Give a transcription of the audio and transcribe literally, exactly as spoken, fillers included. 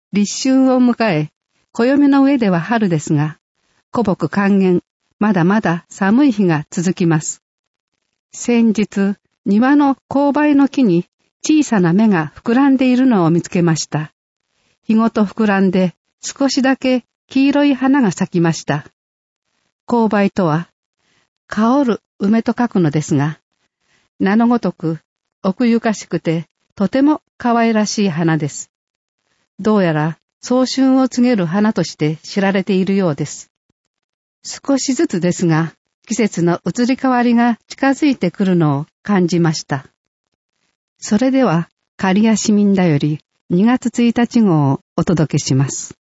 立春を迎え、暦の上では春ですが、古木寒原、まだまだ寒い日が続きます。先日、庭の勾配の木に小さな芽が膨らんでいるのを見つけました。日ごと膨らんで少しだけ黄色い花が咲きました。勾配とは、香る梅と書くのですが、名のごとく奥ゆかしくてとても可愛らしい花です。どうやら早春を告げる花として知られているようです。少しずつですが、季節の移り変わりが近づいてくるのを感じました。それでは、刈谷市民だよりにがつついたち号をお届けします。